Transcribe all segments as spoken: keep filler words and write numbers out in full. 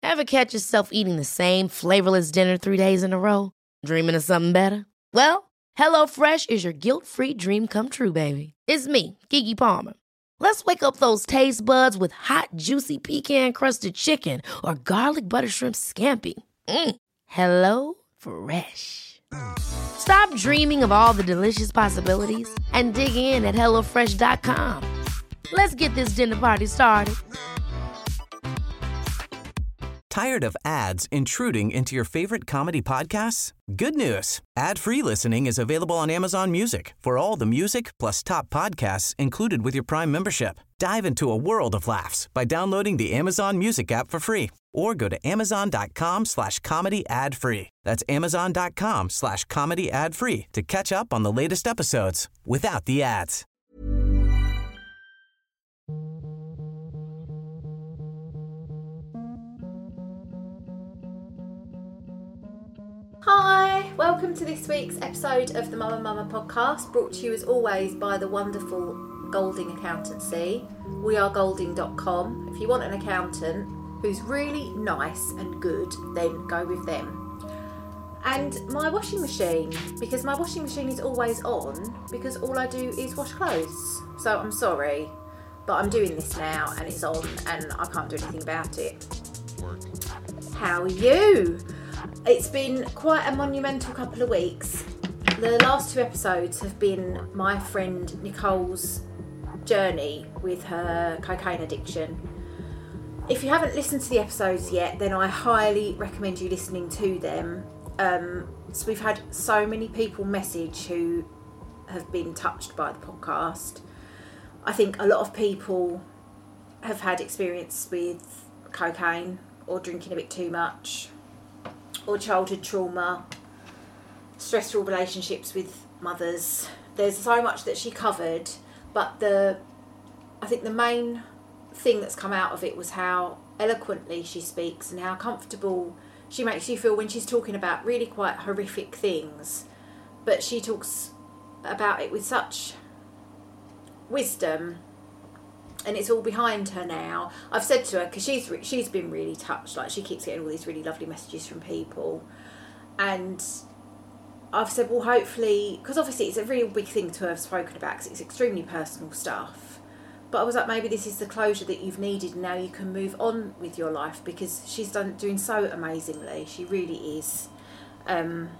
Ever catch yourself eating the same flavorless dinner three days in a row? Dreaming of something better? Well, HelloFresh is your guilt-free dream come true, baby. It's me, Keke Palmer. Let's wake up those taste buds with hot, juicy pecan-crusted chicken or garlic butter shrimp scampi. Mm. Hello Fresh. Stop dreaming of all the delicious possibilities and dig in at hello fresh dot com. Let's get this dinner party started. Tired of ads intruding into your favorite comedy podcasts? Good news. Ad-free listening is available on Amazon Music for all the music plus top podcasts included with your Prime membership. Dive into a world of laughs by downloading the Amazon Music app for free or go to amazon.com slash comedy ad free. That's amazon.com slash comedy ad free to catch up on the latest episodes without the ads. Hi, welcome to this week's episode of the Mama Mama podcast, brought to you as always by the wonderful Golding Accountancy. We are golding dot com. If you want an accountant who's really nice and good, then go with them. And my washing machine, because my washing machine is always on, because all I do is wash clothes. So I'm sorry, but I'm doing this now and it's on and I can't do anything about it. How are you? It's been quite a monumental couple of weeks. The last two episodes have been my friend Nicole's journey with her cocaine addiction. If you haven't listened to the episodes yet, then I highly recommend you listening to them. Um, so we've had so many people message who have been touched by the podcast. I think a lot of people have had experience with cocaine or drinking a bit too much, or childhood trauma, stressful relationships with mothers. There's so much that she covered, but the I think the main thing that's come out of it was how eloquently she speaks and how comfortable she makes you feel when she's talking about really quite horrific things. But she talks about it with such wisdom, and it's all behind her now. I've said to her, because she's she's been really touched, like she keeps getting all these really lovely messages from people, and I've said, well, hopefully, because obviously it's a really big thing to have spoken about because it's extremely personal stuff, but I was like, maybe this is the closure that you've needed and now you can move on with your life, because she's done doing so amazingly. She really is. Um,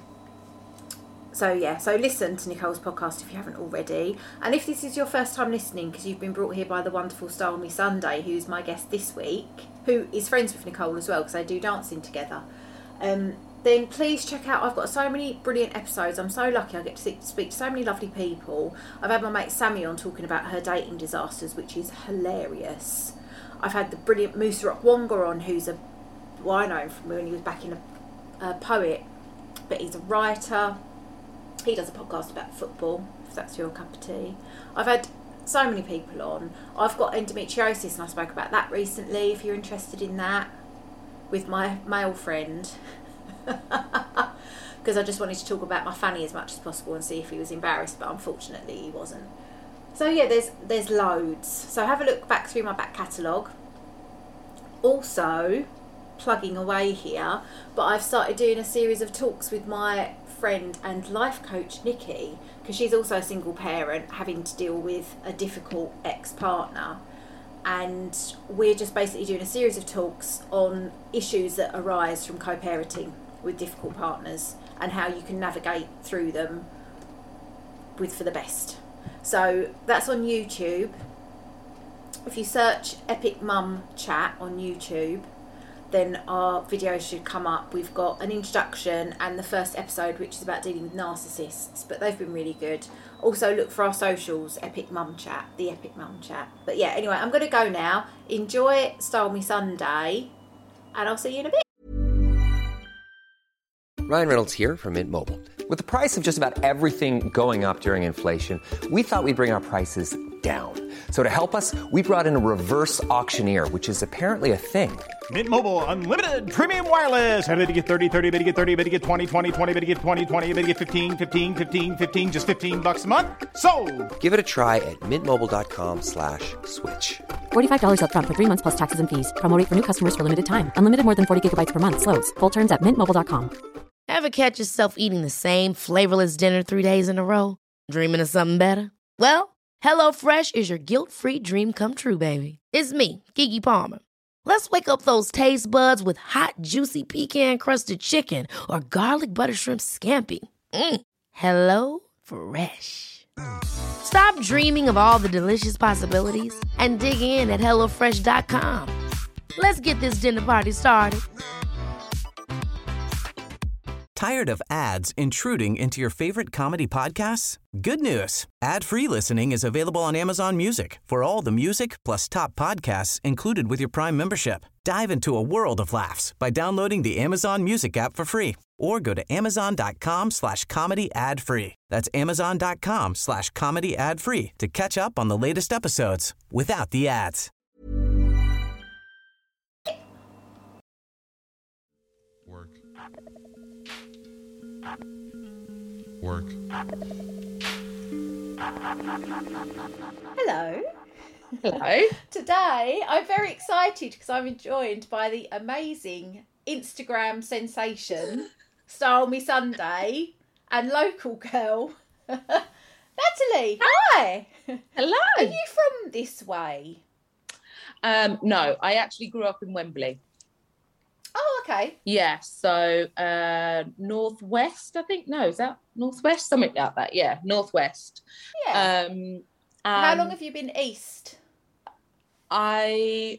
So yeah, so listen to Nicole's podcast if you haven't already. And if this is your first time listening, because you've been brought here by the wonderful Style Me Sunday, who's my guest this week, who is friends with Nicole as well, because they do dancing together, um, then please check out, I've got so many brilliant episodes. I'm so lucky I get to speak to so many lovely people. I've had my mate Sammy on talking about her dating disasters, which is hilarious. I've had the brilliant Musarock Wonga on, who's a, well, I know him from when he was back in a, a poet, but he's a writer. He does a podcast about football, if that's your cup of tea. I've had so many people on. I've got endometriosis and I spoke about that recently, if you're interested in that, with my male friend. Because I just wanted to talk about my fanny as much as possible and see if he was embarrassed, but unfortunately he wasn't. So yeah, there's there's loads. So have a look back through my back catalogue. Also, plugging away here, but I've started doing a series of talks with my friend and life coach Nikki, because she's also a single parent having to deal with a difficult ex-partner, and we're just basically doing a series of talks on issues that arise from co-parenting with difficult partners and how you can navigate through them with for the best. So that's on YouTube. If you search Epic Mum Chat on YouTube, then our videos should come up. We've got an introduction and the first episode, which is about dealing with narcissists, but they've been really good. Also look for our socials, Epic Mum Chat, the Epic Mum Chat. But yeah, anyway, I'm going to go now. Enjoy Style Me Sunday, and I'll see you in a bit. Ryan Reynolds here from Mint Mobile. With the price of just about everything going up during inflation, we thought we'd bring our prices down. So to help us, we brought in a reverse auctioneer, which is apparently a thing. Mint Mobile Unlimited Premium Wireless. How to get thirty, thirty, how to get thirty, how to get twenty, twenty, twenty, how to get twenty, twenty, how to get fifteen, fifteen, fifteen, fifteen, just fifteen bucks a month? Sold! Give it a try at mintmobile.com slash switch. forty-five dollars up front for three months plus taxes and fees. Promo rate for new customers for limited time. Unlimited more than forty gigabytes per month. Slows full terms at mint mobile dot com. Ever catch yourself eating the same flavorless dinner three days in a row? Dreaming of something better? Well, HelloFresh is your guilt-free dream come true, baby. It's me, Keke Palmer. Let's wake up those taste buds with hot, juicy pecan-crusted chicken or garlic butter shrimp scampi. Mm. Hello Fresh. Stop dreaming of all the delicious possibilities and dig in at hello fresh dot com. Let's get this dinner party started. Tired of ads intruding into your favorite comedy podcasts? Good news. Ad-free listening is available on Amazon Music for all the music plus top podcasts included with your Prime membership. Dive into a world of laughs by downloading the Amazon Music app for free or go to amazon.com slash comedy ad free. That's amazon.com slash comedy ad free to catch up on the latest episodes without the ads. Work. Work. Hello. Hello. Today, I'm very excited because I'm joined by the amazing Instagram sensation, Style Me Sunday, and local girl, Natalie. Hi. Hello. Are you from this way? Um, no, I actually grew up in Wembley. Oh, okay. Yeah, so uh, northwest, I think. No, is that northwest? Something like that. Yeah, northwest. Yeah. Um, How long have you been east? I,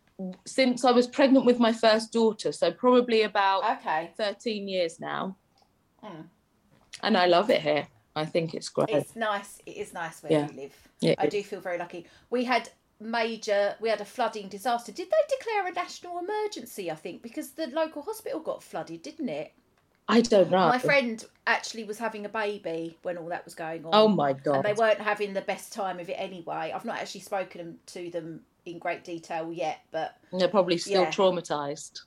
since I was pregnant with my first daughter, so probably about okay. thirteen years now. Hmm. And I love it here. I think it's great. It's nice. It is nice where Yeah. you live. Yeah, I it do feel very lucky. We had major, we had a flooding disaster. Did they declare a national emergency, I think, because the local hospital got flooded, didn't it? I don't know. My friend actually was having a baby when all that was going on. Oh my God. And they weren't having the best time of it anyway. I've not actually spoken to them in great detail yet, but They're probably still yeah. traumatised.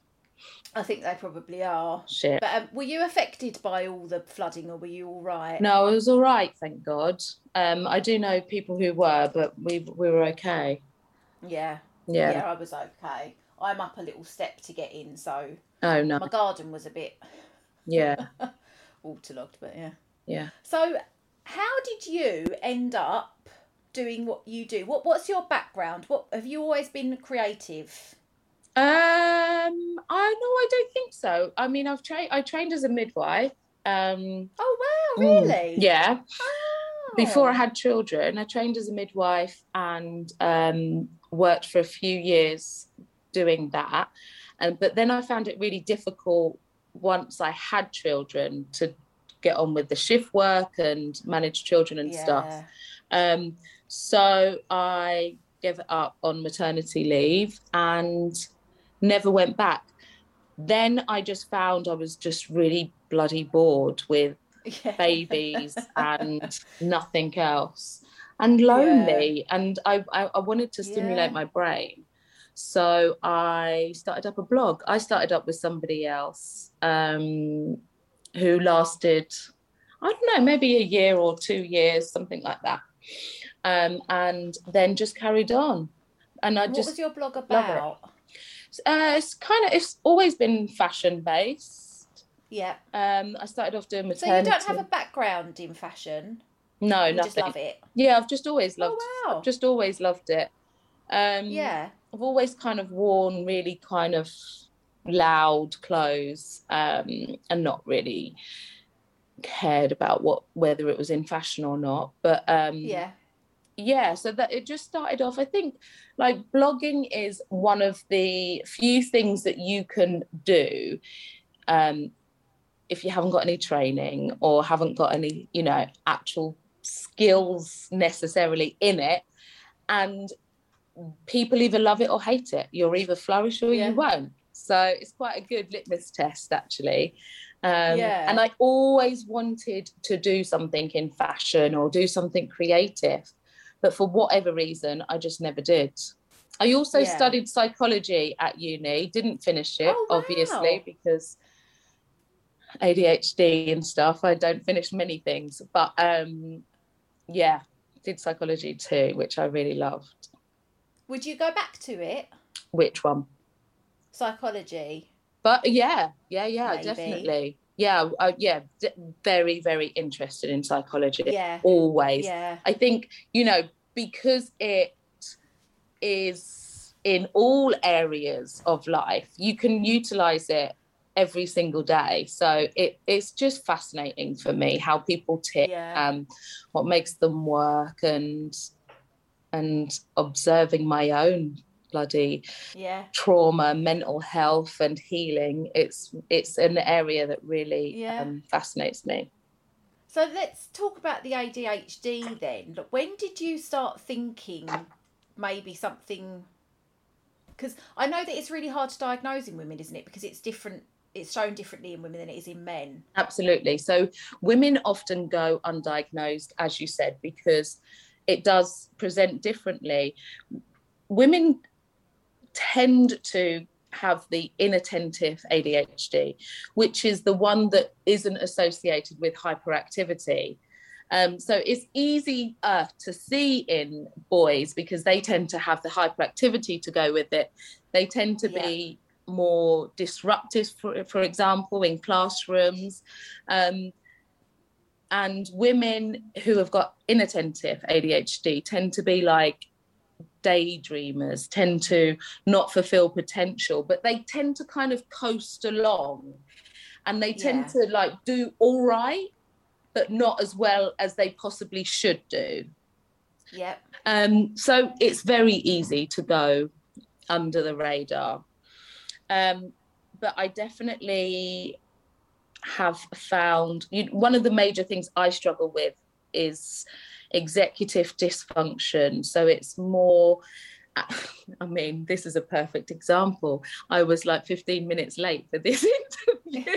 I think they probably are. Shit. But um, were you affected by all the flooding, or were you all right? No, it was all right, thank God. Um, I do know people who were, but we we were okay. Yeah. Yeah. Yeah, I was okay. I'm up a little step to get in, so Oh no. my garden was a bit Yeah. waterlogged, but yeah. Yeah. So how did you end up doing what you do? What What's your background? What have you always been creative? Um, I no, I don't think so. I mean, I've trained. I trained as a midwife. Um, Oh wow, really? yeah. Oh. Before I had children, I trained as a midwife and um, worked for a few years doing that. And but then I found it really difficult once I had children to get on with the shift work and manage children and Yeah. stuff. Um, so I gave it up on maternity leave and never went back. Then I just found I was just really bloody bored with Yeah. babies and nothing else, and lonely. And I, I, I wanted to stimulate Yeah. my brain. So I started up a blog. I started up with somebody else um, who lasted, I don't know, maybe a year or two years, something like that. Um, and then just carried on. And I What just was your blog love it. about? Uh, it's kind of, it's always been fashion based. Yeah. Um, I started off doing So maternity. you don't have a background in fashion? No, You nothing. just love it? Yeah, I've just always loved. Oh, wow. I've just always loved it. Um, Yeah. I've always kind of worn really kind of loud clothes, um, and not really cared about what whether it was in fashion or not. But um, Yeah. yeah, so that it just started off. I think like blogging is one of the few things that you can do um, if you haven't got any training or haven't got any, you know, actual skills necessarily in it. And people either love it or hate it. You'll either flourish or Yeah. you won't. So it's quite a good litmus test, actually. Um, Yeah. And I always wanted to do something in fashion or do something creative. but for whatever reason, I just never did. I also Yeah. studied psychology at uni, didn't finish it, Oh, wow. obviously, because A D H D and stuff. I don't finish many things, but um, yeah, did psychology too, which I really loved. Would you go back to it? Which one? Psychology. But yeah, yeah, yeah, Maybe. definitely. Yeah, uh, yeah, d- very, very interested in psychology. Yeah. Always. Yeah. I think, you know, because it is in all areas of life, you can utilize it every single day. So it, it's just fascinating for me how people tick, Yeah. um, what makes them work, and and observing my own bloody Yeah. trauma, mental health and healing. It's it's an area that really Yeah. um, fascinates me. So let's talk about the A D H D then. Look, when did you start thinking maybe something, because I know that it's really hard to diagnose in women, isn't it? Because it's different, it's shown differently in women than it is in men. Absolutely. So women often go undiagnosed, as you said, because it does present differently. Women tend to have the inattentive A D H D, which is the one that isn't associated with hyperactivity. Um, so it's easy uh, to see in boys because they tend to have the hyperactivity to go with it. They tend to Yeah. be more disruptive, for, for example, in classrooms. Um, and women who have got inattentive A D H D tend to be like daydreamers, tend to not fulfill potential, but they tend to kind of coast along, and they tend Yeah. to like do all right, but not as well as they possibly should do. Yep. Um, so it's very easy to go under the radar. Um, but I definitely have found, you, one of the major things I struggle with is executive dysfunction. So it's more, I mean, this is a perfect example. I was like fifteen minutes late for this interview.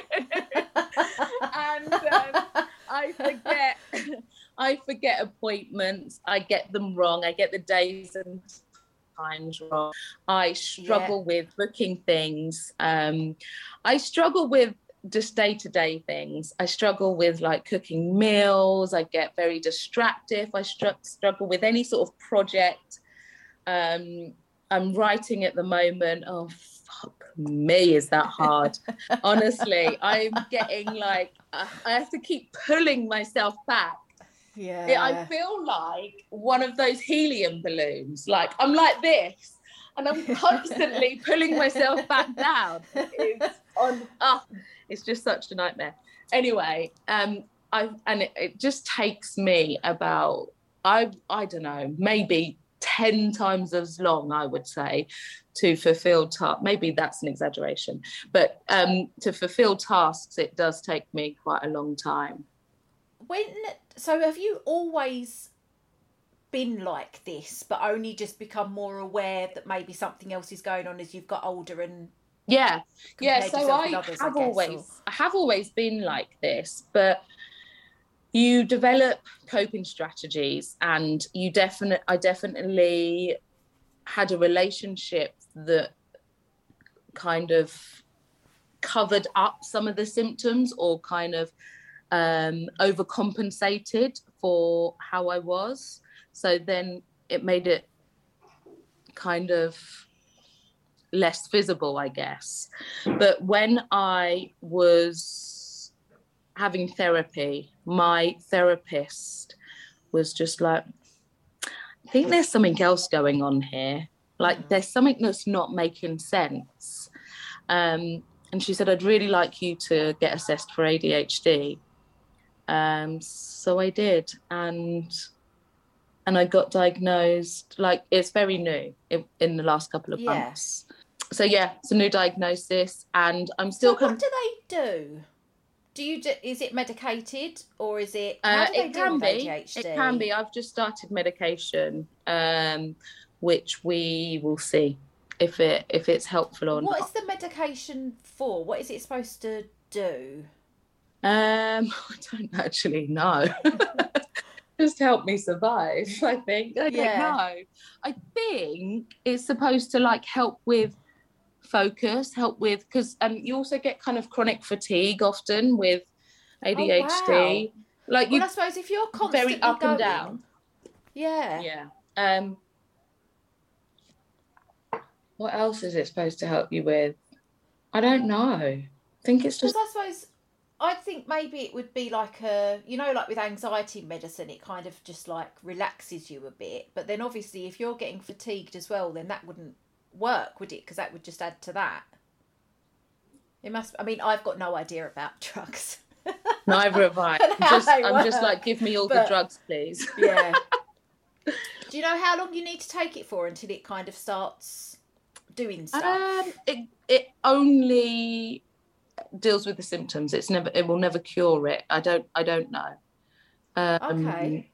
and um, I forget, I forget appointments. I get them wrong. I get the days and times wrong. I struggle Yeah. with booking things. Um, I struggle with just day-to-day things. I struggle with like cooking meals. I get very distracted. I str- struggle with any sort of project. Um, I'm writing at the moment. Oh, fuck me, is that hard? Honestly, I'm getting like, uh, I have to keep pulling myself back. Yeah. Yeah, I feel like one of those helium balloons. Like I'm like this, and I'm constantly pulling myself back down. It's on up. It's just such a nightmare. Anyway, um, I and it, it just takes me about I I don't know, maybe ten times as long, I would say, to fulfill tasks. Maybe that's an exaggeration, but um, to fulfill tasks, it does take me quite a long time. When so have you always been like this, but only just become more aware that maybe something else is going on as you've got older and yeah yeah compared so yourself I with others, I have guess, always or- I have always been like this, but you develop coping strategies, and you definitely I definitely had a relationship that kind of covered up some of the symptoms, or kind of um, overcompensated for how I was. So then it made it kind of less visible, I guess. But when I was having therapy, my therapist was just like, I think there's something else going on here. Like there's something that's not making sense. Um, and she said, I'd really like you to get assessed for A D H D. Um, so I did, and and I got diagnosed. Like it's very new in, in the last couple of Yeah. months. So yeah, it's a new diagnosis, and I'm still. So com- what do they do? Do you do, is it medicated, or is it? How Uh, do they it deal can with be. A D H D? It can be. I've just started medication, um, which we will see if it if it's helpful or What not. is the medication for? What is it supposed to do? Um, I don't actually know. just help me survive, I think. I Yeah. don't know. I think it's supposed to like help with focus, help with, because um, you also get kind of chronic fatigue often with A D H D. Oh, wow. Like you Well, I suppose if you're constantly very up going, and down. Yeah. Yeah. Um, what else is it supposed to help you with? I don't know. I think it's Because just... I suppose, I think maybe it would be like a, you know, like with anxiety medicine, it kind of just like relaxes you a bit. But then obviously if you're getting fatigued as well, then that wouldn't work, would it? Because that would just add to that. It must, I mean, I've got no idea about drugs. Neither have I. I'm just, I'm just like, give me all but, the drugs, please. Yeah. Do you know how long you need to take it for until it kind of starts doing stuff? Um, it it only deals with the symptoms. It's never. It will never cure it. I don't. I don't know. Um, okay.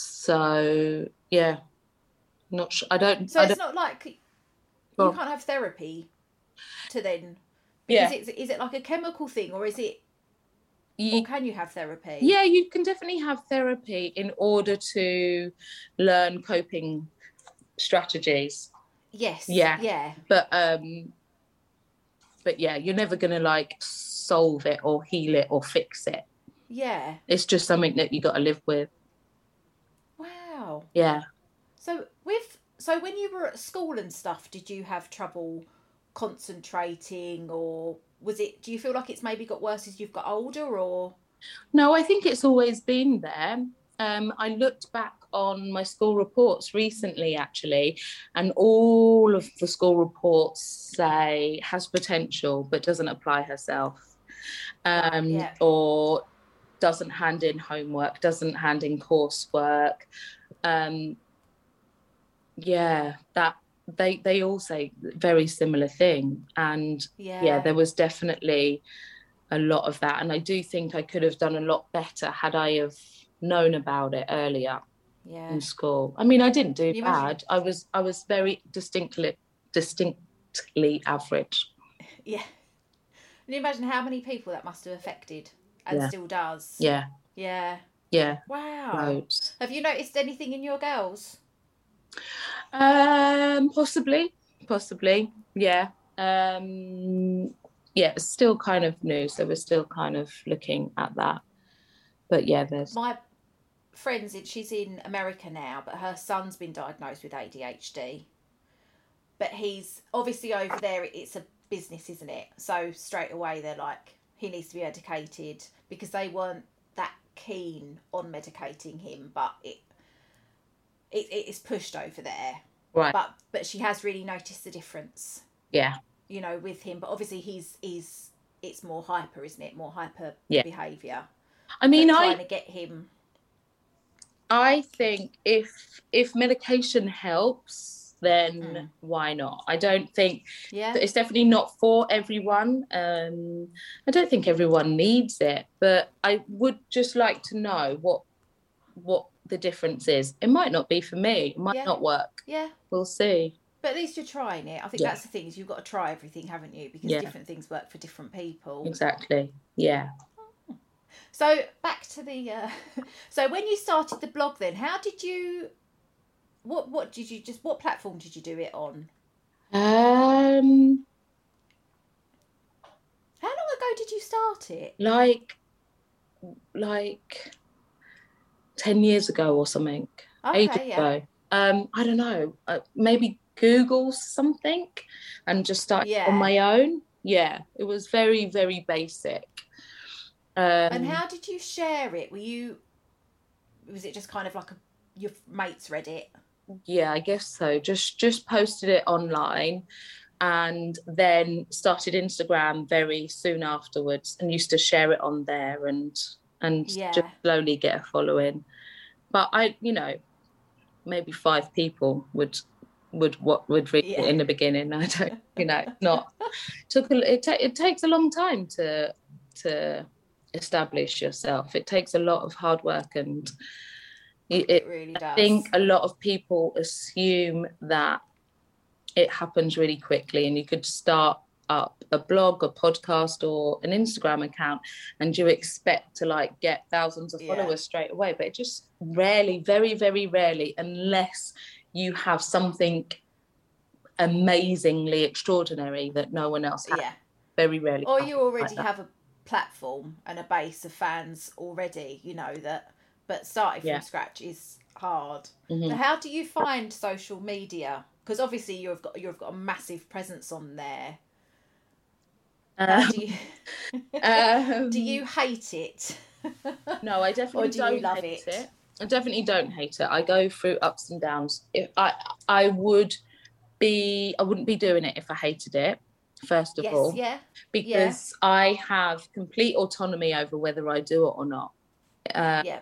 So yeah, not sure. I don't. So I it's don't, not like you well, can't have therapy to then. Because yeah. it's, is it like a chemical thing, or is it? You, or can you have therapy? Yeah, you can definitely have therapy in order to learn coping strategies. Yes. Yeah. Yeah. But um, but yeah, you're never gonna like solve it or heal it or fix it. Yeah. It's just something that you got to live with. Wow. Yeah. So with so when you were at school and stuff, did you have trouble concentrating, or was it? Do you feel like it's maybe got worse as you've got older, or? No, I think it's always been there. Um, I looked back on my school reports recently, actually, and all of the school reports say has potential but doesn't apply herself, um, yeah. or doesn't hand in homework, doesn't hand in coursework. Um, yeah, that they they all say very similar thing, and yeah. yeah, there was definitely a lot of that, and I do think I could have done a lot better had I have known about it earlier yeah. in school. I mean, I didn't do you bad. Imagine... I was I was very distinctly distinctly average. Yeah. Can you imagine how many people that must have affected, and yeah. still does? Yeah. Yeah. Yeah. Wow. Loads. Have you noticed anything in your girls? Um, possibly, possibly. Yeah. Um, yeah, it's still kind of new, so we're still kind of looking at that. But yeah, there's my friend's in, she's in America now, but her son's been diagnosed with A D H D. But he's obviously over there. It's a business, isn't it? So straight away they're like, he needs to be medicated, because they weren't that keen on medicating him, but it it it is pushed over there. Right. But but she has really noticed the difference. Yeah. You know, with him, but obviously he's he's it's more hyper, isn't it? More hyper yeah. behaviour. I mean, but I trying to get him. I think if if medication helps, then mm. why not? I don't think yeah. it's definitely not for everyone. Um, I don't think everyone needs it, but I would just like to know what what the difference is. It might not be for me. It might yeah. not work. Yeah, we'll see. But at least you're trying it. I think yeah. that's the thing, is you've got to try everything, haven't you? Because yeah. different things work for different people. Exactly. Yeah. So back to the. Uh, so when you started the blog, then how did you? What what did you just? What platform did you do it on? Um. How long ago did you start it? Like, like, ten years ago or something. Okay, ages yeah. ago. Um, I don't know. Uh, maybe Google something, and just start yeah. on my own. Yeah, it was very very basic. Um, and how did you share it? Were you? Was it just kind of like a, your mates read it? Yeah, I guess so. Just just posted it online, and then started Instagram very soon afterwards, and used to share it on there, and and yeah. just slowly get a following. But I, you know, maybe five people would would what would read yeah. it in the beginning. I don't, you know, not took a, it. Ta- it takes a long time to to establish yourself. It takes a lot of hard work, and it, it really does. I think a lot of people assume that it happens really quickly and you could start up a blog, a podcast, or an Instagram account, and you expect to like get thousands of followers yeah. straight away. But it just rarely, very, very rarely, unless you have something amazingly extraordinary that no one else has. Yeah. Very rarely. Or you already like have a platform and a base of fans already, you know, that, but starting from yeah. scratch is hard. Mm-hmm. So how do you find social media? Because obviously you've got you've got a massive presence on there. Um, how do you um, do you hate it? No, I definitely do don't love hate it? it. I definitely don't hate it. I go through ups and downs. If I I would be I wouldn't be doing it if I hated it. First of yes, all, yeah, because yeah. I have complete autonomy over whether I do it or not. Um, yeah.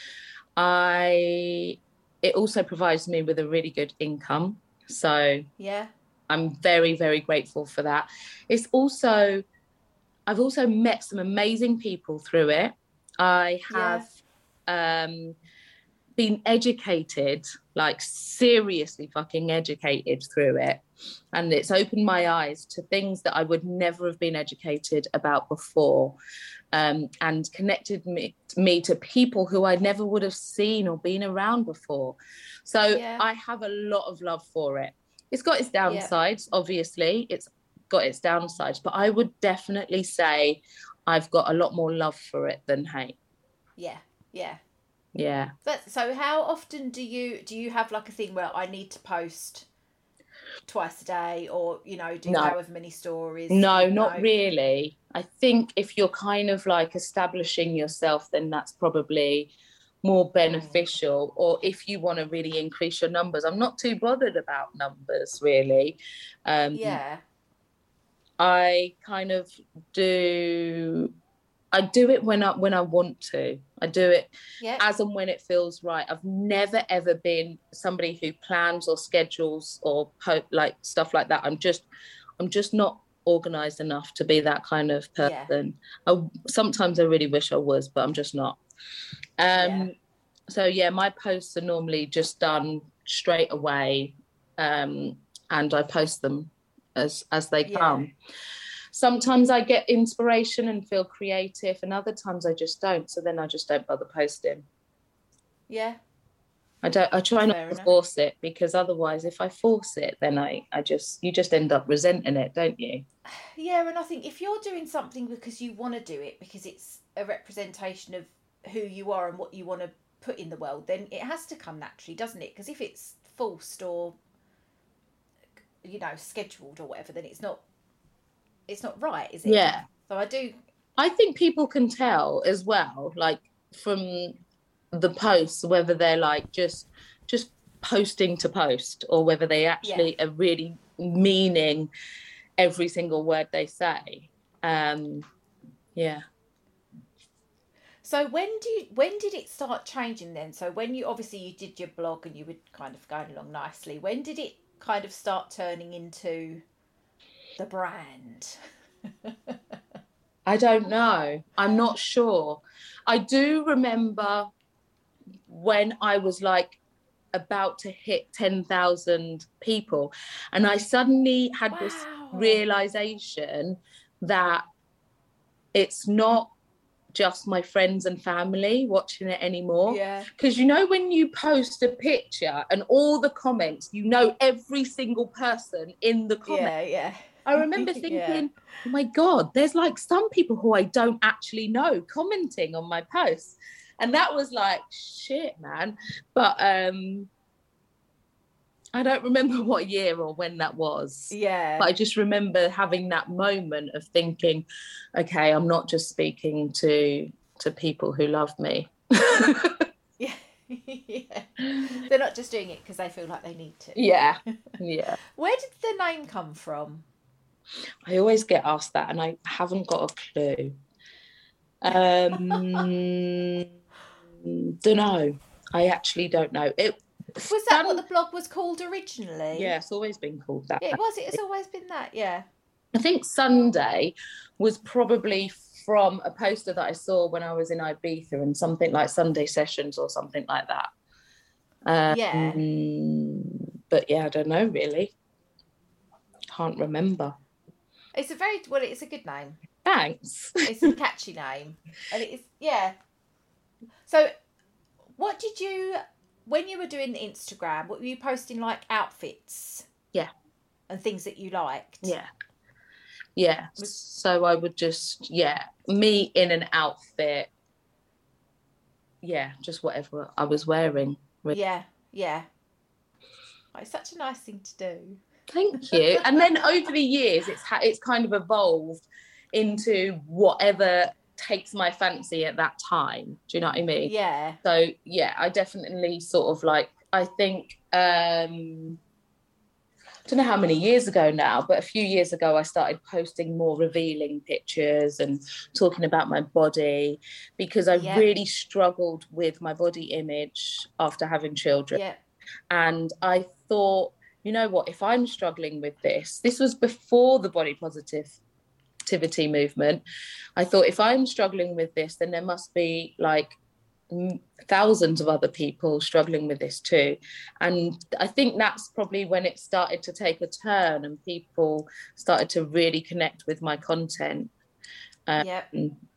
I it also provides me with a really good income, so yeah, I'm very very grateful for that. It's also I've also met some amazing people through it. I have yeah. um, been educated, like seriously fucking educated through it. And it's opened my eyes to things that I would never have been educated about before, um, and connected me, me to people who I never would have seen or been around before. So yeah. I have a lot of love for it. It's got its downsides, yeah. obviously. It's got its downsides, but I would definitely say I've got a lot more love for it than hate. Yeah, yeah. Yeah. But, so how often do you do you have like a thing where I need to post twice a day, or you know do no. however many stories? No, you not know? really. I think if you're kind of like establishing yourself, then that's probably more beneficial. Or if you want to really increase your numbers, I'm not too bothered about numbers really. Um, yeah. I kind of do. I do it when I when I want to. I do it yep. as and when it feels right. I've never ever been somebody who plans or schedules or po- like stuff like that. I'm just I'm just not organized enough to be that kind of person. Yeah. I, sometimes I really wish I was, but I'm just not. Um, yeah. So yeah, my posts are normally just done straight away, um, and I post them as as they yeah. come. Sometimes I get inspiration and feel creative, and other times I just don't. So then I just don't bother posting. Yeah. I don't. I try Fair not enough. to force it, because otherwise, if I force it, then I, I just you just end up resenting it, don't you? Yeah, and I think if you're doing something because you want to do it, because it's a representation of who you are and what you want to put in the world, then it has to come naturally, doesn't it? Because if it's forced or, you know, scheduled or whatever, then it's not. It's not right, is it? Yeah. So I do. I think people can tell as well, like from the posts, whether they're like just just posting to post, or whether they actually yeah. are really meaning every single word they say. Um, yeah. So when do you, when did it start changing then? So when you obviously you did your blog and you were kind of going along nicely. When did it kind of start turning into the brand? I don't know. I'm not sure. I do remember when I was like about to hit ten thousand people, and I suddenly had wow. this realization that it's not just my friends and family watching it anymore. Yeah. Because you know when you post a picture and all the comments, you know every single person in the comments. Yeah, yeah. I remember thinking, yeah. oh my God, there's like some people who I don't actually know commenting on my posts. And that was like, shit, man. But um, I don't remember what year or when that was. Yeah. But I just remember having that moment of thinking, okay, I'm not just speaking to to people who love me. yeah. yeah. They're not just doing it because they feel like they need to. Yeah. Yeah. Where did the name come from? I always get asked that and I haven't got a clue. Um, don't know. I actually don't know. It was that what the blog was called originally? Yeah, it's always been called that. It was. It's always been that. Yeah. I think Sunday was probably from a poster that I saw when I was in Ibiza, and something like Sunday Sessions or something like that. Um, yeah. But yeah, I don't know really. Can't remember. It's a very well. It's a good name. Thanks. It's a catchy name, and it is yeah. So, what did you when you were doing the Instagram? What were you posting, like outfits? Yeah, and things that you liked. Yeah, yeah. So I would just yeah, me in an outfit. Yeah, just whatever I was wearing. Really. Yeah, yeah. Oh, it's such a nice thing to do. Thank you. And then over the years, it's ha- it's kind of evolved into whatever takes my fancy at that time. Do you know what I mean? Yeah. So yeah, I definitely sort of like, I think, um, I don't know how many years ago now, but a few years ago, I started posting more revealing pictures and talking about my body, because I yeah. really struggled with my body image after having children. Yeah. And I thought, you know what, if I'm struggling with this, this was before the body positivity movement. I thought, if I'm struggling with this, then there must be like thousands of other people struggling with this too. And I think that's probably when it started to take a turn and people started to really connect with my content. Um, yeah.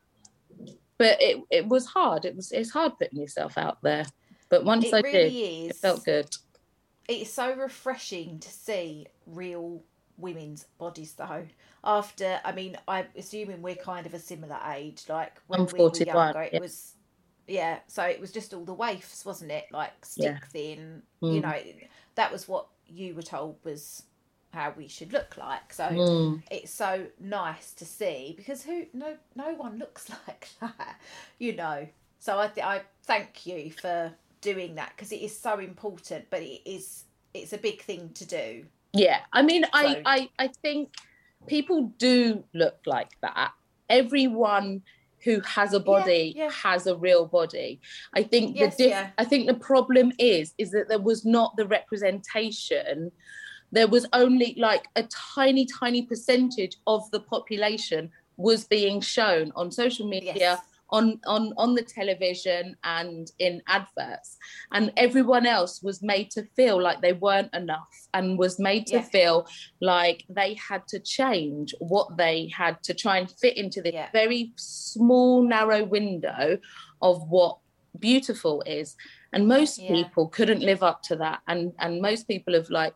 But it, it was hard. It was it's hard putting yourself out there. But once it I really did, is. It felt good. It's so refreshing to see real women's bodies though. After, I mean, I'm assuming we're kind of a similar age. Like when I'm we were forty-one, younger, it yeah. was, yeah, so it was just all the waifs, wasn't it? Like stick Yeah. thin, Mm. you know, that was what you were told was how we should look like. So Mm. it's so nice to see, because who, no, no one looks like that, you know. So I, th- I thank you for doing that, because it is so important, but it is, it's a big thing to do. Yeah, I mean, So- I, I, I think people do look like that. Everyone who has a body Yeah, yeah. has a real body. I think Yes, the diff- yeah. I think the problem is is that there was not the representation. There was only like a tiny, tiny percentage of the population was being shown on social media, Yes. on, on, on the television and in adverts. And everyone else was made to feel like they weren't enough, and was made to Yeah. feel like they had to change what they had to try and fit into this Yeah. very small, narrow window of what beautiful is. And most Yeah. people couldn't live up to that. And, and most people have like,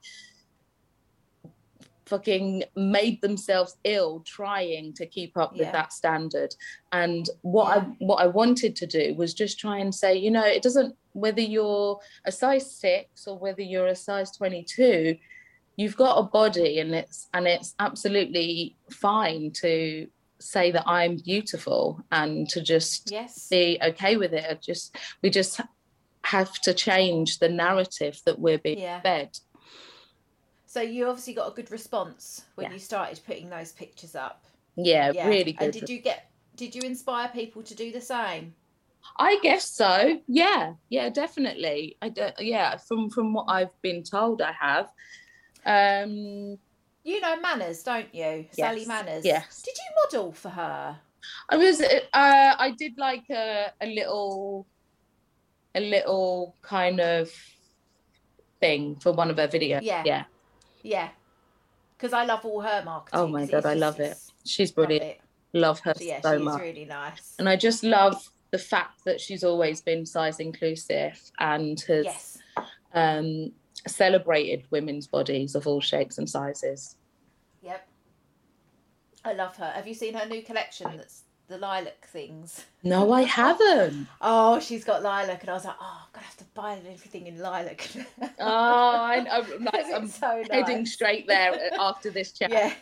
fucking made themselves ill trying to keep up with Yeah. that standard. And what Yeah. I what I wanted to do was just try and say, you know, it doesn't, whether you're a size six or whether you're a size twenty-two, you've got a body, and it's and it's absolutely fine to say that I'm beautiful, and to just Yes. be okay with it. I just we just have to change the narrative that we're being Yeah. fed. So you obviously got a good response when Yeah. you started putting those pictures up. Yeah, Yeah. really good. And did you get, did you inspire people to do the same? I guess so. Yeah, yeah, definitely. I do, yeah, from from what I've been told, I have. Um, You know Manners, don't you? Sally Yes, Manners. yes. Did you model for her? I was. Uh, I did like a a little, a little kind of thing for one of her videos. Yeah. Yeah. Yeah. Because I love all her marketing. Oh my 'cause God, it's I just- love it. it's- She's love brilliant. it. Love her So, yeah, so she's much. really nice. And I just love the fact that she's always been size inclusive and has Yes. um, celebrated women's bodies of all shapes and sizes. Yep. I love her. Have you seen her new collection that's the lilac things? No, I haven't. Oh, she's got lilac, and I was like, oh, I'm going to have to buy everything in lilac. Oh, I, I'm, like, It's I'm so heading nice. straight there after this chat. Yeah.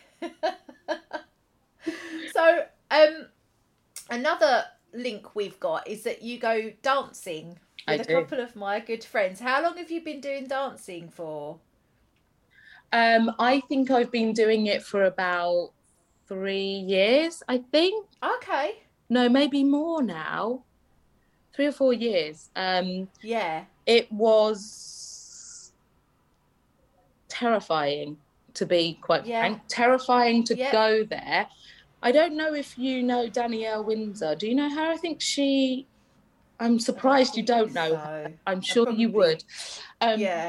So, um, another link we've got is that you go dancing I with a do. couple of my good friends. How long have you been doing dancing for? Um, I think I've been doing it for about three years, I think. Okay. No, maybe more now. Three or four years. Um, Yeah. it was terrifying, to be quite Yeah. frank. Terrifying to Yeah. go there. I don't know if you know Danielle Windsor. Do you know her? I think she... I'm surprised you don't know So, her. I'm I sure you probably- would. Um, yeah.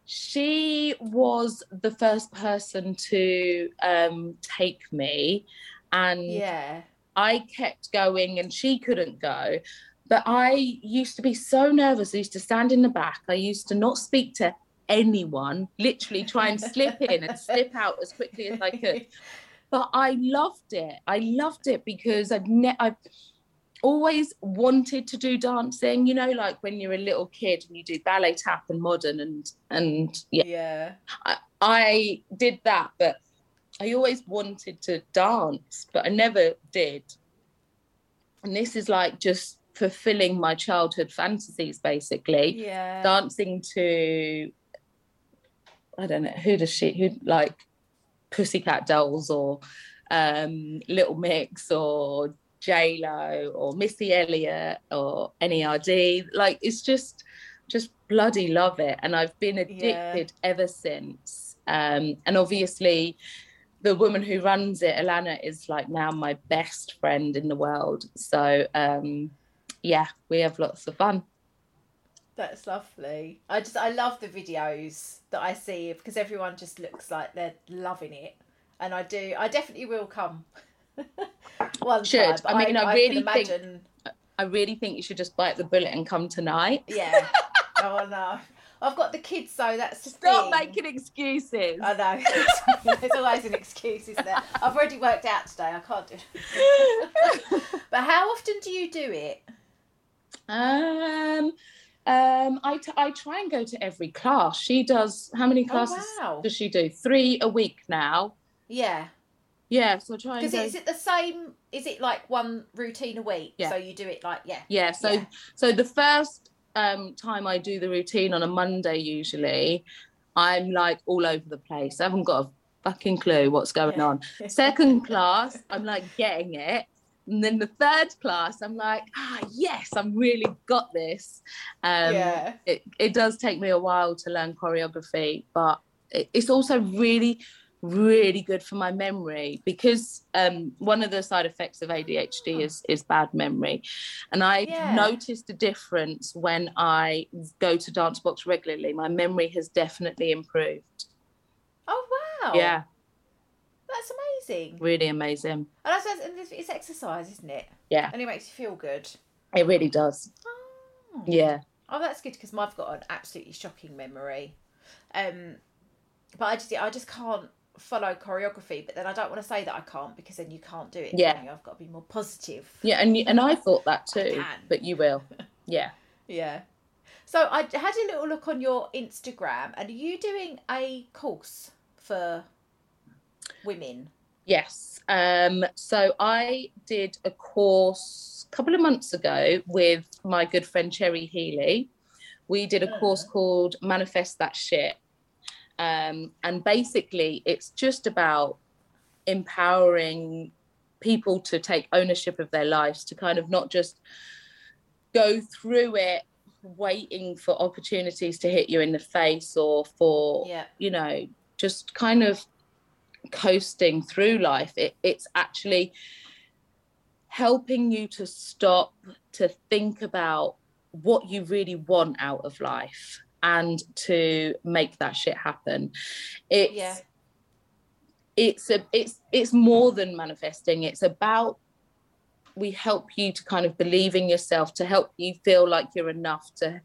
she was the first person to um, take me, and Yeah. I kept going and she couldn't go. But I used to be so nervous. I used to stand in the back. I used to not speak to anyone, literally try and slip in and slip out as quickly as I could. But I loved it. I loved it because I'd ne- I've always wanted to do dancing, you know, like when you're a little kid and you do ballet, tap and modern, and and yeah, yeah. I, I did that, but I always wanted to dance, but I never did. And this is like just fulfilling my childhood fantasies, basically. Yeah. Dancing to, I don't know, who does she, who like Pussycat Dolls or um, Little Mix or J-Lo or Missy Elliott or N E R D. Like, it's just, just bloody love it. And I've been addicted yeah. ever since. Um, and obviously the woman who runs it, Alana, is like now my best friend in the world. So um, yeah, we have lots of fun. That's lovely. I just, I love the videos that I see because everyone just looks like they're loving it. And I do, I definitely will come one should. time. I mean, I, I really imagine... think, I really think you should just bite the bullet and come tonight. Yeah. Oh, no. I've got the kids, so that's the Stop thing. making excuses. I know. There's always an excuse, isn't there? I've already worked out today. I can't do it. But how often do you do it? Um, um, I, t- I try and go to every class. She does, how many classes oh, wow. does she do? Three a week now. Yeah. Yeah, so try and Because go... is it the same, is it like one routine a week? Yeah. So you do it like, yeah. Yeah, so yeah. so the first um, time I do the routine on a Monday usually, I'm like all over the place. I haven't got a fucking clue what's going yeah. on. Second class, I'm like getting it. And then the third class, I'm like, ah, yes, I'm really got this. Um, yeah. It, it does take me a while to learn choreography, but it, it's also really, really good for my memory because um, one of the side effects of A D H D is, is bad memory. And I yeah. noticed a difference when I go to Dance Box regularly. My memory has definitely improved. Oh, wow. Yeah. That's amazing. Really amazing. And I suppose it's exercise, isn't it? Yeah. And it makes you feel good. It really does. Oh. Yeah. Oh, that's good because I've got an absolutely shocking memory. Um, but I just, I just can't follow choreography. But then I don't want to say that I can't because then you can't do it. Yeah. Can you? I've got to be more positive. Yeah, and and I thought that too, but you will. Yeah. Yeah. So I had a little look on your Instagram, and are you doing a course for women? Yes. Um, so I did a course a couple of months ago with my good friend Cherry Healy. We did a course called Manifest That Shit. Um, and basically it's just about empowering people to take ownership of their lives, to kind of not just go through it waiting for opportunities to hit you in the face or for, yeah. you know, just kind of coasting through life. It, it's actually helping you to stop, to think about what you really want out of life and to make that shit happen. It's yeah. it's a it's it's more than manifesting. It's about, we help you to kind of believe in yourself, to help you feel like you're enough, to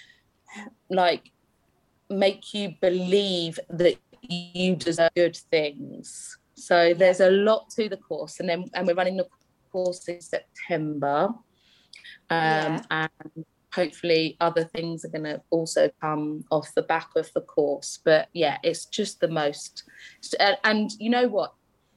like make you believe that you deserve good things. So there's a lot to the course, and then and we're running the course in September, um yeah. and hopefully other things are going to also come off the back of the course. But yeah, it's just the most, and, and you know what,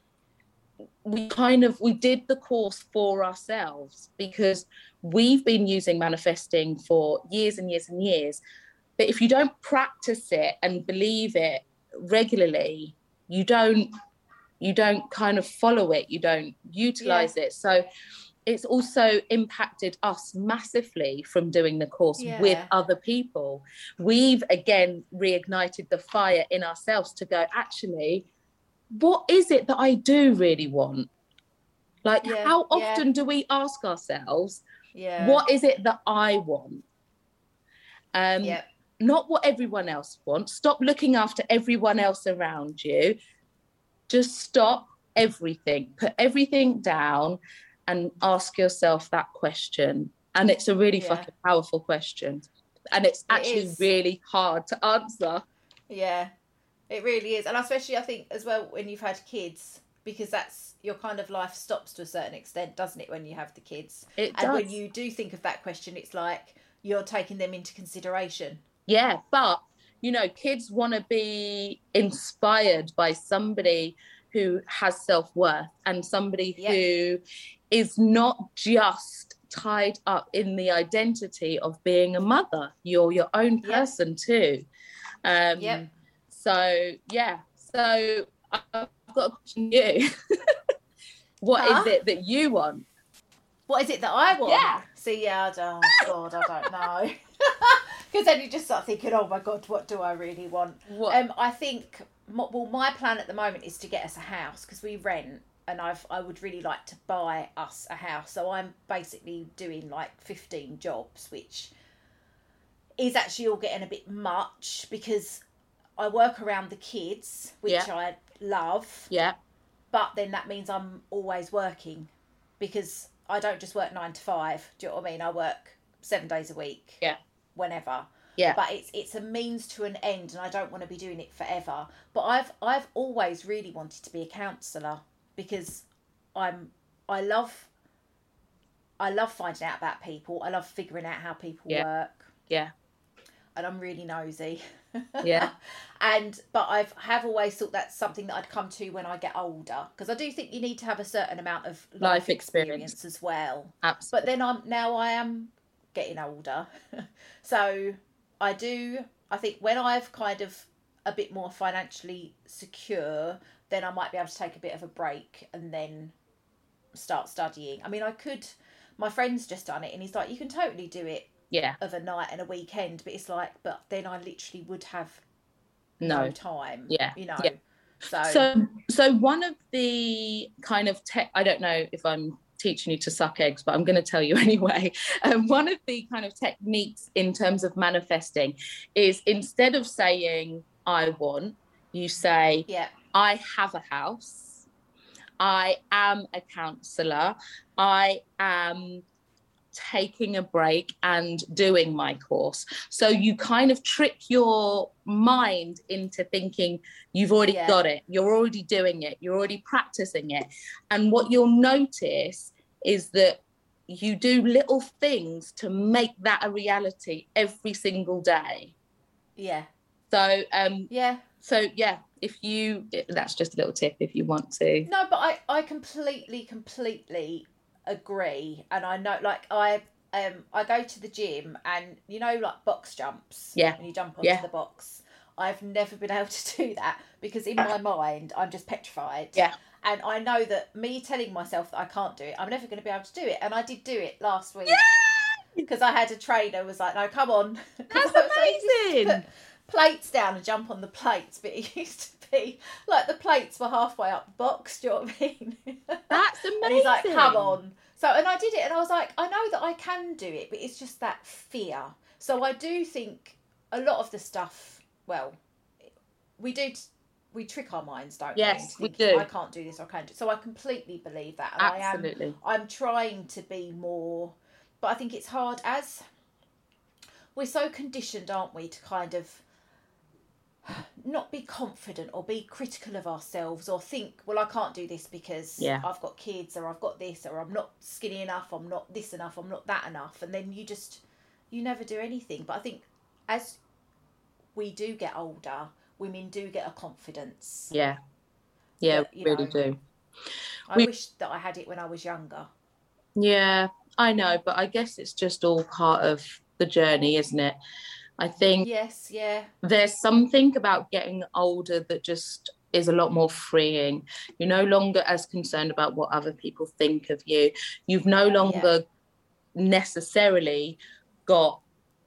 we kind of we did the course for ourselves because we've been using manifesting for years and years and years, but if you don't practice it and believe it regularly, you don't you don't kind of follow it, you don't utilize yeah. it. So it's also impacted us massively from doing the course yeah. with other people. We've again reignited the fire in ourselves to go, actually, what is it that I do really want? Like, yeah. how often yeah. do we ask ourselves, yeah. what is it that I want? Um, yeah. not what everyone else wants. Stop looking after everyone else around you. Just stop everything, put everything down and ask yourself that question. And it's a really yeah. fucking powerful question. And it's actually it really hard to answer. Yeah, it really is. And especially I think as well when you've had kids, because that's your kind of life stops to a certain extent, doesn't it, when you have the kids? It and does. When you do think of that question, it's like you're taking them into consideration. Yeah, but, you know, kids want to be inspired by somebody who has self-worth and somebody yep. who is not just tied up in the identity of being a mother. You're your own person yep. too. Um, yep. So, yeah. So I've got a question for you. What huh? is it that you want? What is it that I want? Yeah. See, yeah, I don't, oh, God, I don't know. Because then you just start thinking, oh my God, what do I really want? What? Um, I think, well, my plan at the moment is to get us a house because we rent, and I've I would really like to buy us a house. So I'm basically doing like fifteen jobs, which is actually all getting a bit much because I work around the kids, which yeah. I love. Yeah. But then that means I'm always working because I don't just work nine to five. Do you know what I mean? I work seven days a week. Yeah. Whenever. Yeah. But it's it's a means to an end, and I don't want to be doing it forever. But I've I've always really wanted to be a counsellor because I'm I love I love finding out about people. I love figuring out how people yeah. work. Yeah. And I'm really nosy. Yeah. And but I've have always thought that's something that I'd come to when I get older, because I do think you need to have a certain amount of life, life experience. experience as well. Absolutely. But then I'm now I am getting older. So I do I think when I've kind of a bit more financially secure, then I might be able to take a bit of a break and then start studying. I mean, I could, my friend's just done it and he's like, you can totally do it yeah. of a night and a weekend, but it's like, but then I literally would have no, no time. Yeah. You know. Yeah. So So so one of the kind of tech, I don't know if I'm teaching you to suck eggs, but I'm going to tell you anyway. Um, one of the kind of techniques in terms of manifesting is instead of saying I want, you say yeah. I have a house, I am a counsellor, I am taking a break and doing my course. So you kind of trick your mind into thinking you've already yeah. got it, you're already doing it, you're already practicing it. And what you'll notice is that you do little things to make that a reality every single day. Yeah. So um yeah. So yeah, if you that's just a little tip if you want to. No, but I I completely completely agree. And I know, like, I um I go to the gym and you know, like box jumps, yeah and you jump onto yeah. the box. I've never been able to do that because in my mind I'm just petrified. Yeah. And I know that me telling myself that I can't do it, I'm never going to be able to do it. And I did do it last week because I had a trainer who was like, no, come on. That's amazing. Put plates down and jump on the plates, but it used to be like the plates were halfway up the box. Do you know what I mean? That's amazing. And he's like, come on. So, and I did it, and I was like, I know that I can do it, but it's just that fear. So I do think a lot of the stuff, well, we do, we trick our minds, don't we? Yes, we do. I can't do this, I can't do it. So I completely believe that. And Absolutely. I am, I'm trying to be more, but I think it's hard as we're so conditioned, aren't we, to kind of not be confident or be critical of ourselves or think, well, I can't do this because yeah. I've got kids or I've got this or I'm not skinny enough, I'm not this enough, I'm not that enough. And then you just, you never do anything. But I think as we do get older, women do get a confidence. Yeah. Yeah, that, we really know, do. I we... wish that I had it when I was younger. Yeah, I know. But I guess it's just all part of the journey, isn't it? I think yes, yeah. There's something about getting older that just is a lot more freeing. You're no longer as concerned about what other people think of you. You've no longer yeah. necessarily got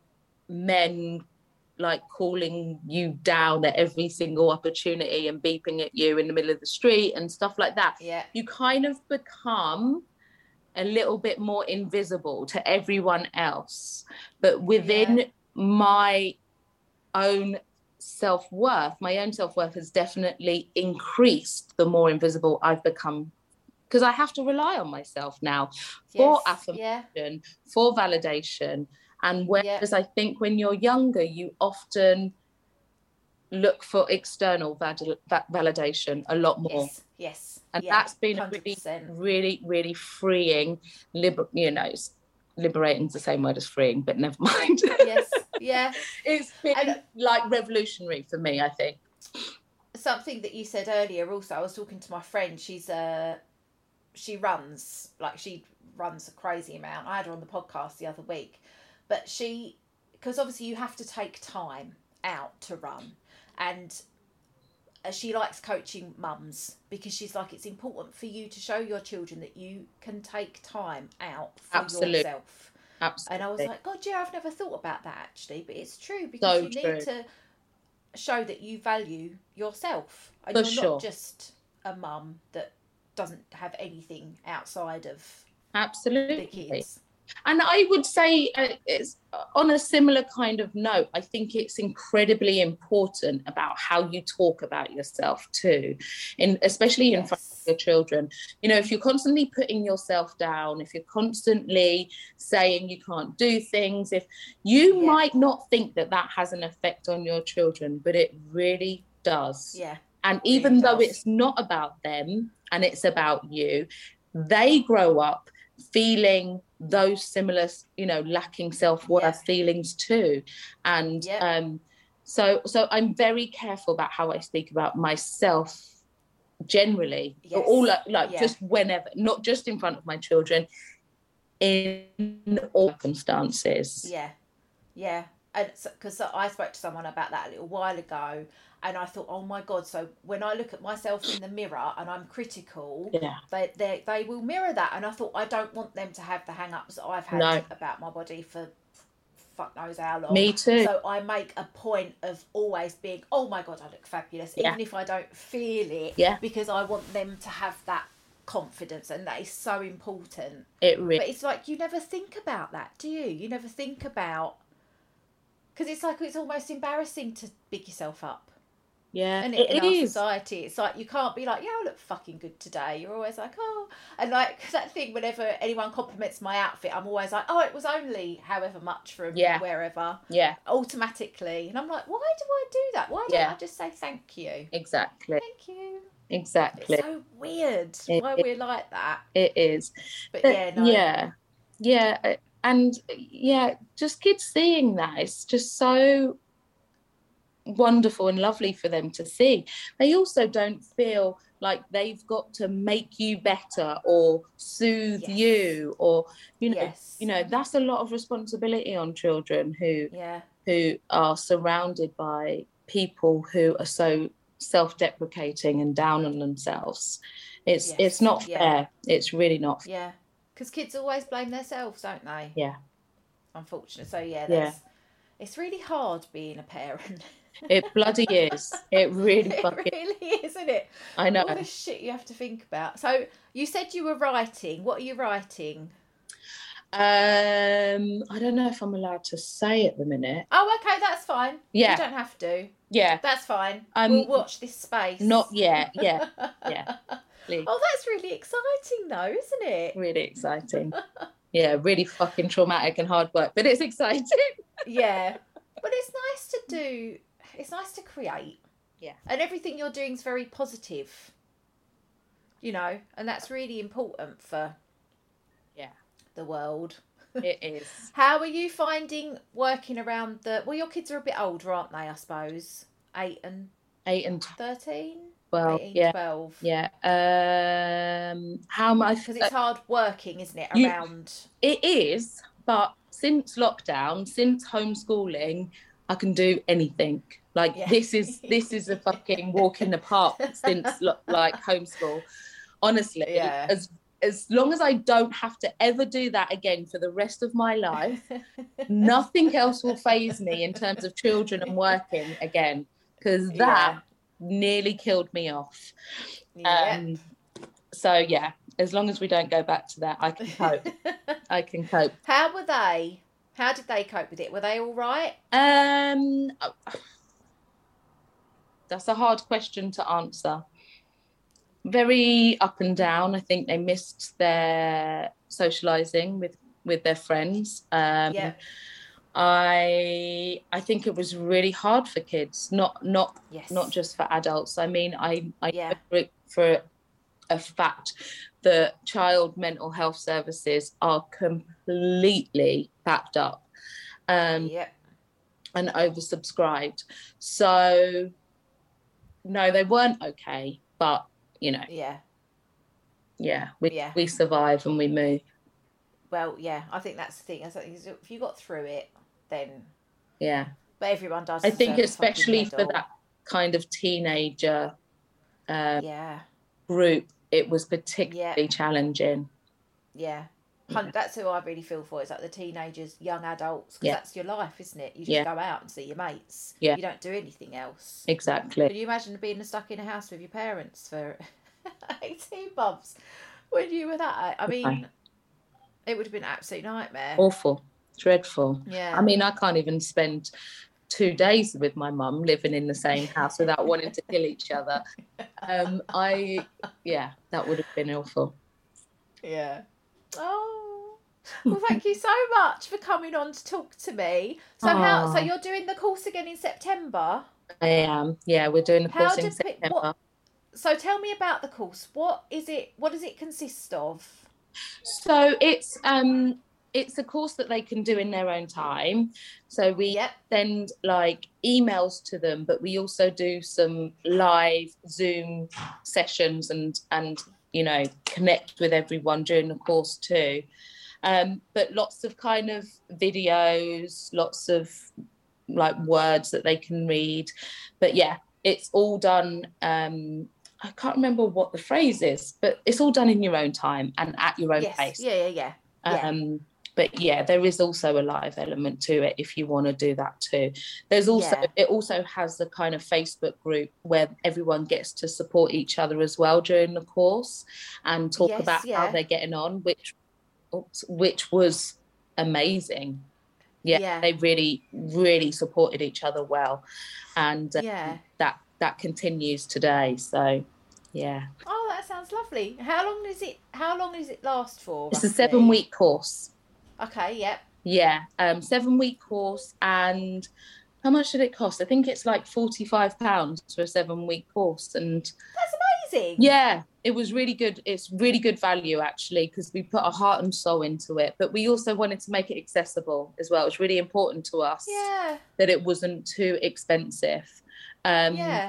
men like calling you down at every single opportunity and beeping at you in the middle of the street and stuff like that. Yeah. You kind of become a little bit more invisible to everyone else. But within yeah. my own self-worth, my own self-worth has definitely increased the more invisible I've become, because I have to rely on myself now for Yes, affirmation, yeah. for validation. And whereas yeah. I think when you're younger, you often look for external val- validation a lot more. Yes, yes. And yeah, that's been really, really, really freeing, liber- you know, liberating is the same word as freeing, but never mind. Yes, yeah. It's been and, like revolutionary for me, I think. Something that you said earlier also, I was talking to my friend, she's uh, she runs, like she runs a crazy amount. I had her on the podcast the other week, but she, because obviously you have to take time out to run, and she likes coaching mums because she's like, it's important for you to show your children that you can take time out for Absolutely. yourself. Absolutely. And I was like, God, yeah, I've never thought about that actually, but it's true, because so you true. need to show that you value yourself, and for you're sure. not just a mum that doesn't have anything outside of Absolutely. the kids. And I would say, uh, it's on a similar kind of note, I think it's incredibly important about how you talk about yourself too, in, especially yes. in front of your children. You know, if you're constantly putting yourself down, if you're constantly saying you can't do things, if you yeah. might not think that that has an effect on your children, but it really does. Yeah. And even really though does. it's not about them and it's about you, they grow up feeling those similar, you know, lacking self-worth yeah. feelings too. And yep. um, so so I'm very careful about how I speak about myself generally, yes. all like, like yeah. just whenever, not just in front of my children, in all circumstances. Yeah, yeah. And because so, I spoke to someone about that a little while ago, and I thought, oh my God, so when I look at myself in the mirror and I'm critical, yeah. they, they they will mirror that. And I thought, I don't want them to have the hang-ups that I've had no. about my body for fuck knows how long. Me too. So I make a point of always being, oh my God, I look fabulous, yeah. even if I don't feel it, yeah. because I want them to have that confidence, and that is so important. It really. But it's like, you never think about that, do you? You never think about, because it's like, it's almost embarrassing to big yourself up. Yeah, and it, it in is. our society, it's like, you can't be like, yeah, I look fucking good today. You're always like, oh, and like that thing, whenever anyone compliments my outfit, I'm always like, oh, it was only however much from yeah. wherever. Yeah. Automatically. And I'm like, why do I do that? Why don't yeah. I just say thank you? Exactly. Thank you. Exactly. It's so weird it, why it, we're like that. It is. But, but yeah, no. Yeah. Yeah. And yeah, just kids seeing that, it's just so wonderful and lovely for them to see. They also don't feel like they've got to make you better or soothe yes. you, or you know yes. you know that's a lot of responsibility on children who yeah. who are surrounded by people who are so self-deprecating and down on themselves. It's yes. it's not yeah. fair. It's really not fair. Yeah, because kids always blame themselves, don't they? Yeah. Unfortunately. So yeah, yeah. it's really hard being a parent. It bloody is. It really it fucking really is, isn't it? I know. All the shit you have to think about. So you said you were writing. What are you writing? Um, I don't know if I'm allowed to say at the minute. Oh, okay, that's fine. Yeah. You don't have to. Yeah. That's fine. Um, we'll watch this space. Not yet. Yeah. Yeah. Please. Oh, that's really exciting though, isn't it? Really exciting. Yeah, really fucking traumatic and hard work, but it's exciting. Yeah. But it's nice to do, it's nice to create. Yeah. And everything you're doing is very positive. You know, and that's really important for yeah, the world. It is. How are you finding working around the, well, your kids are a bit older, aren't they, I suppose? Eight and eight and thirteen? Well, eighteen, yeah, twelve. Yeah. Um, how much? Because it's hard working, isn't it? You, around. It is, but since lockdown, since homeschooling, I can do anything. Like yeah. this is this is a fucking walk in the park since like homeschool. Honestly, yeah. as as long as I don't have to ever do that again for the rest of my life, nothing else will faze me in terms of children and working again, because that. Yeah. Nearly killed me off. Yep. Um, so yeah, as long as we don't go back to that, I can cope. I can cope. How were they? How did they cope with it? Were they all right? Um, that's a hard question to answer. Very up and down. I think they missed their socialising with, with their friends. Um, yeah. I I think it was really hard for kids, not not yes. not just for adults. I mean, I I yeah. know for, for a fact that child mental health services are completely packed up, um, yeah. and oversubscribed. So no, they weren't okay, but you know, yeah, yeah, we yeah. we survive and we move. Well, yeah, I think that's the thing. I think if you got through it, then yeah. But everyone does. I think especially for medal. that kind of teenager um, yeah. group, it was particularly yeah. challenging. Yeah. yeah. That's who I really feel for. It's like the teenagers, young adults, because yeah. that's your life, isn't it? You just yeah. go out and see your mates. Yeah. You don't do anything else. Exactly. Can you imagine being stuck in a house with your parents for eighteen months when you were that? I mean... Right. It would have been an absolute nightmare. Awful. Dreadful. Yeah. I mean, I can't even spend two days with my mum living in the same house without wanting to kill each other. Um, I, yeah, that would have been awful. Yeah. Oh. Well, thank you so much for coming on to talk to me. So Aww. how? So you're doing the course again in September? I am. Yeah, we're doing the how course in did, September. What, so tell me about the course. What is it? What does it consist of? So it's um it's a course that they can do in their own time. So we yep. send like emails to them, but we also do some live Zoom sessions and and you know connect with everyone during the course too. Um, but lots of kind of videos, lots of like words that they can read. But yeah, it's all done. Um, I can't remember what the phrase is, but it's all done in your own time and at your own yes. pace. Yeah, yeah, yeah. Um, yeah. But yeah, there is also a live element to it if you want to do that too. There's also, yeah. it also has the kind of Facebook group where everyone gets to support each other as well during the course and talk yes, about yeah. how they're getting on, which, which was amazing. Yeah, yeah, they really, really supported each other well. And um, yeah. that, that continues today. So yeah. Oh, that sounds lovely. How long does it how long does it last for? It's roughly? a seven week course. Okay, yep. Yeah. Um seven week course. And how much did it cost? I think it's like forty-five pounds for a seven week course. And that's amazing. Yeah, it was really good. It's really good value actually, because we put our heart and soul into it. But we also wanted to make it accessible as well. It's really important to us yeah. that it wasn't too expensive. Um yeah.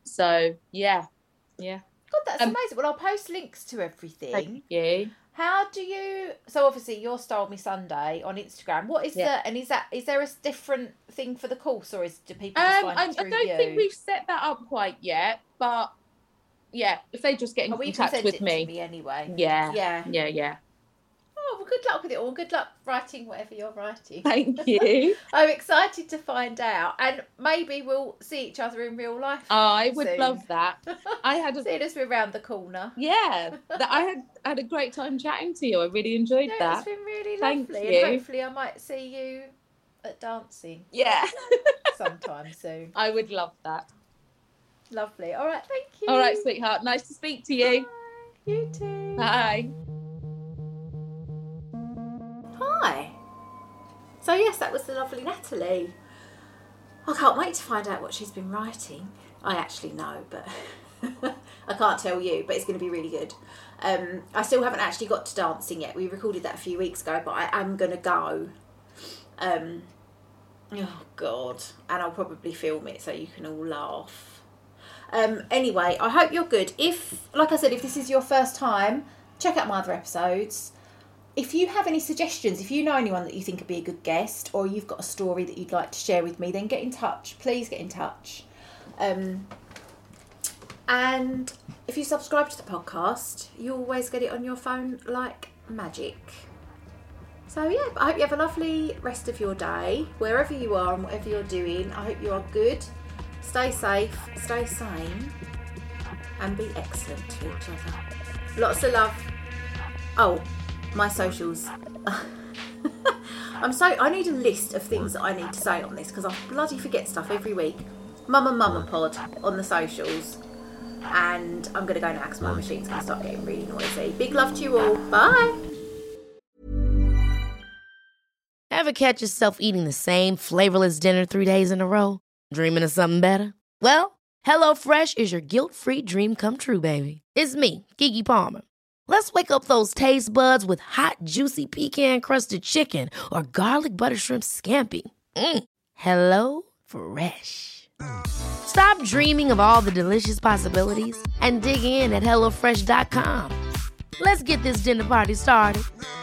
So yeah. Yeah. God, that's um, amazing. Well, I'll post links to everything. Thank you. How do you? So obviously, you're Style Me Sunday on Instagram. What is yeah. the? And is that? Is there a different thing for the course, or is do people just Um, find I, it through I don't you? think we've set that up quite yet, but yeah, if they just get in oh, well, contact with it me, to me anyway. Yeah, yeah, yeah, yeah. Oh, well, good luck with it all. Good luck writing whatever you're writing. Thank you. I'm excited to find out, and maybe we'll see each other in real life. Oh, I would soon. love that. I had a seeing us around the corner. Yeah, that I had had a great time chatting to you. I really enjoyed no, that. It's been really Thank lovely, you. and hopefully I might see you at dancing. Yeah, sometime soon. I would love that. Lovely. All right, thank you. All right, sweetheart. Nice to speak to you. Bye. You too. Bye. Hi. So yes, that was the lovely Natalie. I can't wait to find out what she's been writing. I actually know, but I can't tell you, but it's going to be really good. Um, I still haven't actually got to dancing yet. We recorded that a few weeks ago, but I am going to go. Um, oh, God. And I'll probably film it so you can all laugh. Um, anyway, I hope you're good. If, like I said, if this is your first time, check out my other episodes. If you have any suggestions, if you know anyone that you think would be a good guest, or you've got a story that you'd like to share with me, then get in touch. Please get in touch. Um, and if you subscribe to the podcast, you always get it on your phone like magic. So yeah, I hope you have a lovely rest of your day, wherever you are and whatever you're doing. I hope you are good. Stay safe, stay sane, and be excellent to each other. Lots of love. Oh, my socials. I'm so I need a list of things that I need to say on this because I bloody forget stuff every week. Mum and Mama Pod on the socials. And I'm going to go now because my machine's going to start getting really noisy. Big love to you all. Bye. Ever catch yourself eating the same flavorless dinner three days in a row? Dreaming of something better? Well, HelloFresh is your guilt-free dream come true, baby. It's me, Keke Palmer. Let's wake up those taste buds with hot, juicy pecan-crusted chicken or garlic butter shrimp scampi. Mm. Hello Fresh. Stop dreaming of all the delicious possibilities and dig in at hello fresh dot com. Let's get this dinner party started.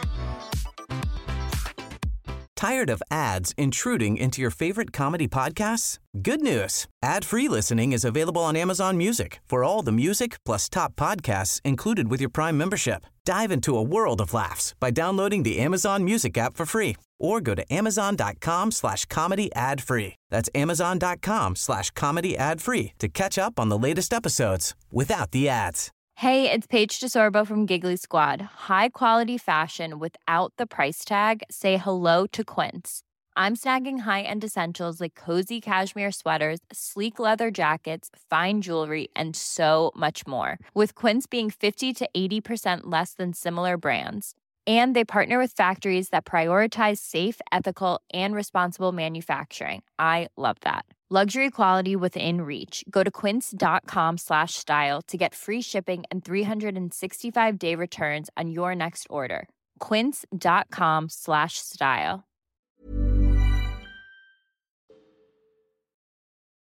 Tired of ads intruding into your favorite comedy podcasts? Good news. Ad-free listening is available on Amazon Music for all the music plus top podcasts included with your Prime membership. Dive into a world of laughs by downloading the Amazon Music app for free or go to amazon.com slash comedy ad free. That's amazon.com slash comedy ad free to catch up on the latest episodes without the ads. Hey, it's Paige DeSorbo from Giggly Squad. High quality fashion without the price tag. Say hello to Quince. I'm snagging high-end essentials like cozy cashmere sweaters, sleek leather jackets, fine jewelry, and so much more. With Quince being fifty to eighty percent less than similar brands. And they partner with factories that prioritize safe, ethical, and responsible manufacturing. I love that. Luxury quality within reach. Go to quince.com slash style to get free shipping and three sixty-five day returns on your next order. Quince.com slash style.